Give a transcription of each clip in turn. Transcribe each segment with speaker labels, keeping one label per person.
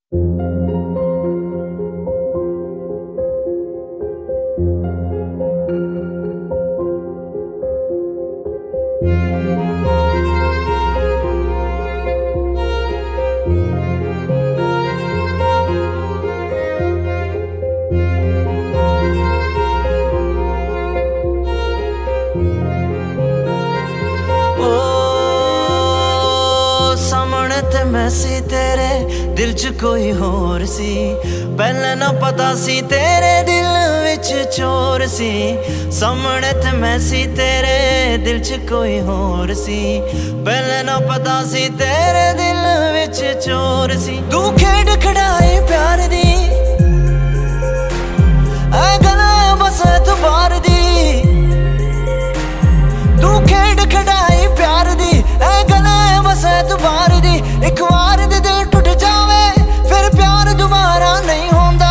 Speaker 1: ते मैं सी तेरे दिल च कोई होर सी, पहले ना पता सी तेरे दिल विच चोर सी। सामने ते मैं सी तेरे दिल च कोई होर सी, पहले ना पता सी तेरे दिल विच चोर सी। तू खेड खड़ाई प्यार दी ऐ गला बस तू बार दी, तू खेड खड़ाई प्यार दी ऐ गला बस तू बार दी। एक बार दे दिल टूट जावे फिर प्यार दोबारा नहीं होंदा।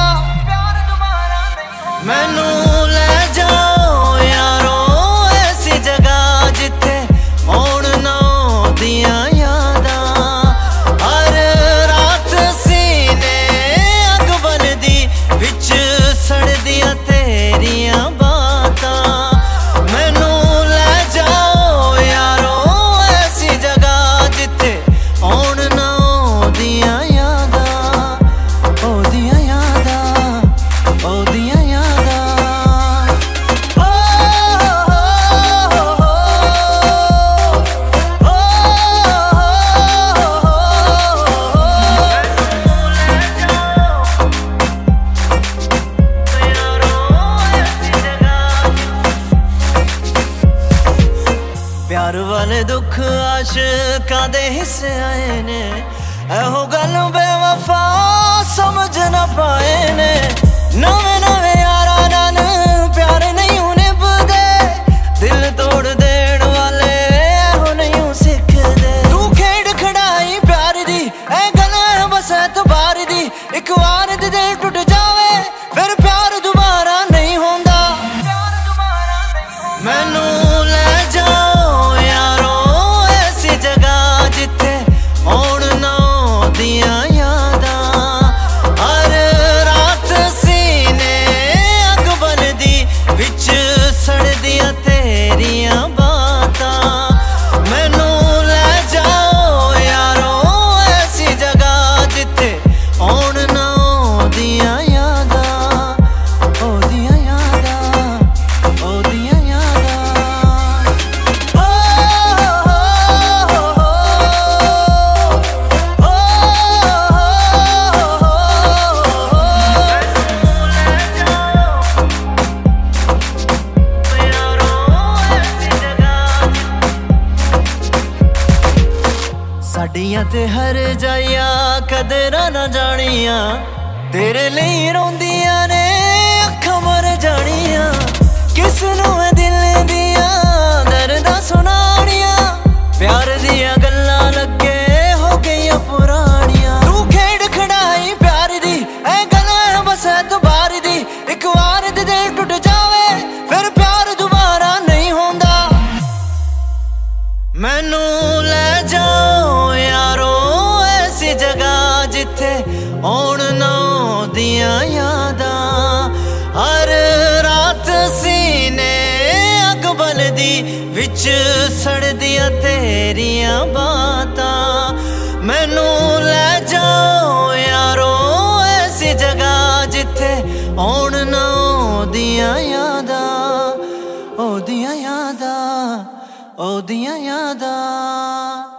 Speaker 1: मैनू ले जाओ यारो ऐसी जगह जिथे होण ना दियां यादां, हर रात सीने अग बनदी विच सड़दियां तेरियां बातां। मैनू ले जाओ यारो ऐसी जगह जिथे होण ना दियां यादां, ओ दियां यादां, ओ दियां यादां। प्यार वाले दुख आशिकां दे हिस्से आए ने, एहो गल बेवफा समझ ना पाए ने। नवे नवे यारा नाल प्यार नहीं निभदे, दिल तोड़ देण वाले एहो नहीं सिखदे। तू खेड खड़ाई प्यार दी ऐ गल बस तू बार दी, एक बार दे दिल टूट जावे फिर प्यार दोबारा नहीं होंदा। मैनू ले जाओ यारो ऐसी जगह जिथे होण ना दियां यादां, हर रात सीने अग बनदी विच सड़दियां तेरियां बातां। मैनू ले जाओ यारो ऐसी जगह जिथे होण ना दियां यादां, ओ दियां यादां, ओ दियां यादां। साडियां ते हर जाइया कदरां ना जानियां, तेरे लिए रोंदियां ने अखां मर जानियां। किस नूं है दिल दियां दर्दां सुनानियां, प्यार दियां गल्लां लगे हो गईयां पुरानियां। तू खेड खड़ाई प्यार दी ऐ गल्लां बस तू बार दी, एक बार दे दिल टूट जावे फिर प्यार दोबारा नहीं होंदा। मैनू ले जाओ यारो ऐसी जगह जिथे होण ना दियां यादां, हर रात सीने अग बनदी विच सड़दियां तेरियां बातां। मैनू ले जाओ यारो ऐसी जगह जिथे होण ना दियां यादां, ओ दियां यादां, ओ दियां यादां।